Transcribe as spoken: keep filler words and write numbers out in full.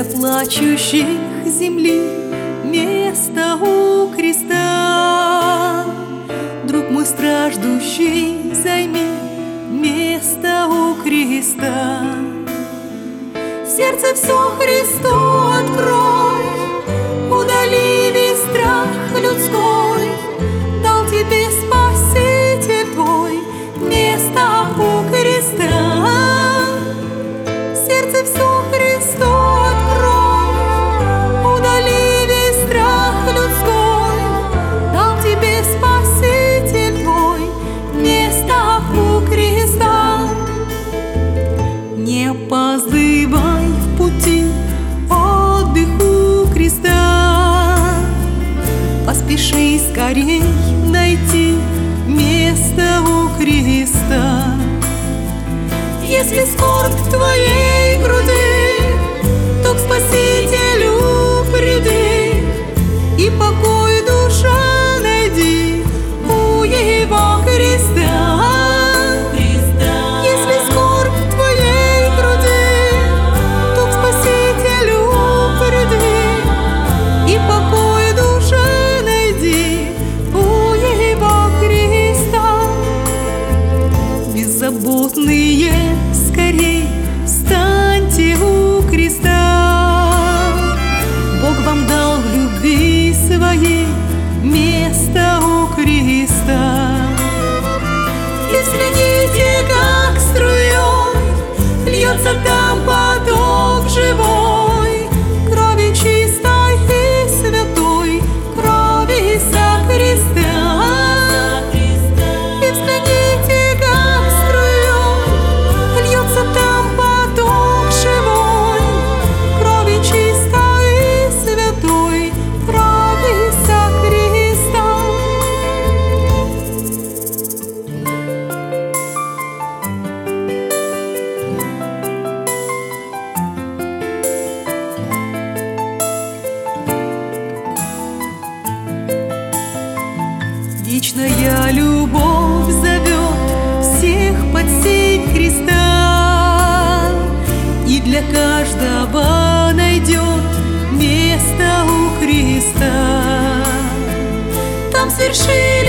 для плачущих земли место у креста. Друг мой страждущий, займи место у креста. Сердце все Христу открой, удали весь страх людской, дал тебе Спаситель твой место у креста. Сердце все Христу открой, удали весь страх людской, дал тебе Спаситель твой место у креста. Не опаздывай в пути, отдых у креста, поспеши скорей найти место у креста. Если скорбь в твоей груди, то к Спасителю приди, и покой душа найди у Его креста. Если скорбь в твоей груди, то к Спасителю приди, и покой душа найди у Его креста. Беззаботные, скорей встаньте у креста. Бог вам дал в любви своей место у креста. И взгляните, как струей льется там поток живой, крови чистой и святой, крови со креста. И взгляните, как струей льется там поток живой, крови чистой и святой, крови со креста. Вечная любовь зовет всех под сень креста, и для каждого найдет место у креста. Там свершится